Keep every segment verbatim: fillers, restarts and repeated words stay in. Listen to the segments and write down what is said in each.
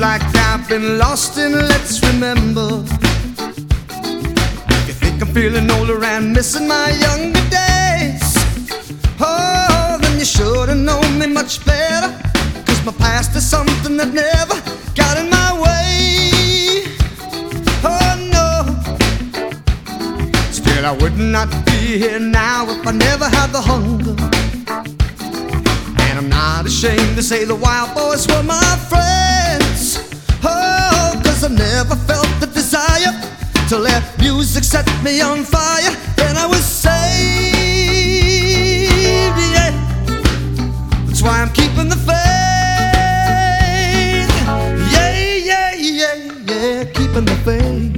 like I've been lost in Let's Remember. You think I'm feeling older and missing my younger days? Oh, then you should've known me much better, 'cause my past is something that never got in my way. Oh no, still I would not be here now if I never had the hunger. And I'm not ashamed to say the Wild Boys were my friends. Oh, 'cause I never felt the desire till their music set me on fire. Then I was saved, yeah. That's why I'm keeping the faith. Yeah, yeah, yeah, yeah, keeping the faith.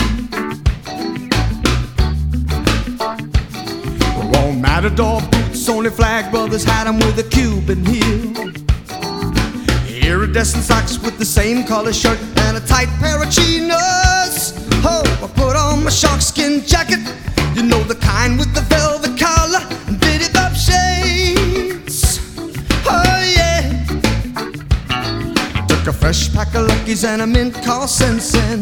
Won't matador boots, only Flag Brothers had them with a Cuban heel. Iridescent socks with the same color shirt and a tight pair of chinos. Oh, I put on my sharkskin jacket, you know, the kind with the velvet collar and bitty bob shades. Oh yeah, took a fresh pack of Luckies and a mint called Sensen.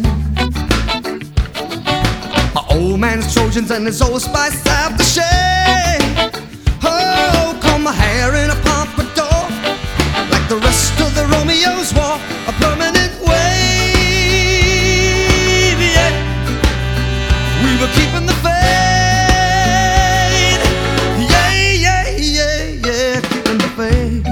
My old man's Trojans and his Old Spice aftershave. Oh, comb my hair in a pompadour, like the rest of the Romeos wore a permanent wave. Yeah, we were keeping the faith. Yeah, yeah, yeah, yeah, keeping the faith.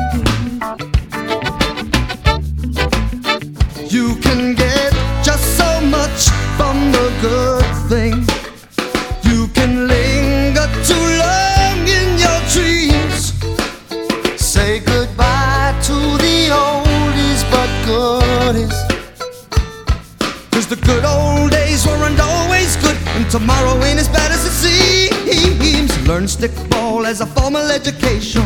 You can get just so much from the good thing. You can linger too long in your dreams. Say goodbye to the oldies but goodies, 'cause the good old days weren't always good, and tomorrow ain't as bad as it seems. Learn stickball as a formal education.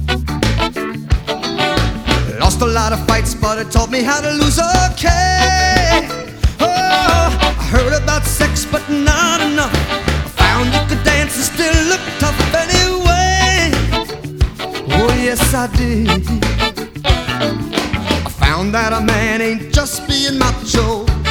Lost a lot of fights, but it taught me how to lose okay. Oh, I heard about sex, but not enough. I found you could dance and still look tough anyway. Oh yes I did. I found that a man ain't just being macho.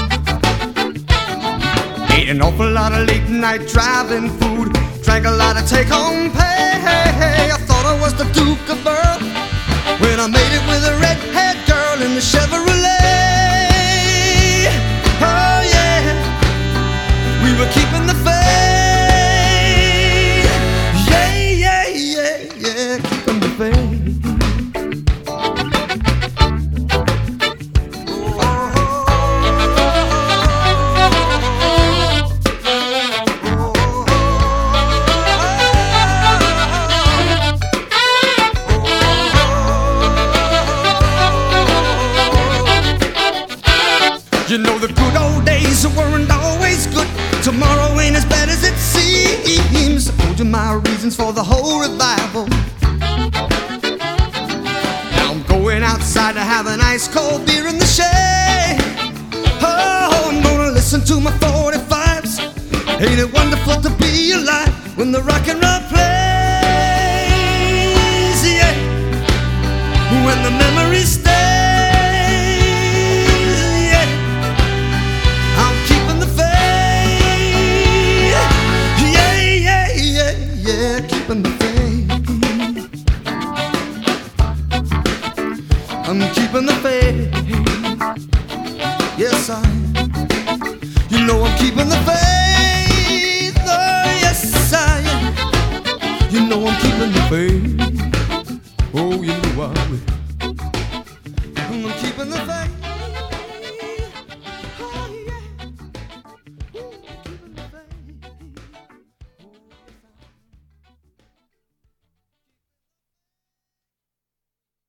Ate an awful lot of late night driving food, drank a lot of take home pay. I thought I was the Duke of Earl when I made it with a red-haired girl in the Chevrolet. Oh yeah, we were keeping the faith. Yeah, yeah, yeah, yeah, keeping the faith. You know the good old days weren't always good. Tomorrow ain't as bad as it seems. I told you my reasons for the whole revival. Now I'm going outside to have an ice cold beer in the shade. Oh, I'm gonna listen to my forty-fives. Ain't it wonderful to be alive when the rock and roll plays? Yeah, when the memories stay. Keeping the faith. I'm keeping the faith. Yes I am. You know I'm keeping the faith. Oh yes I am. You know I'm keeping the faith.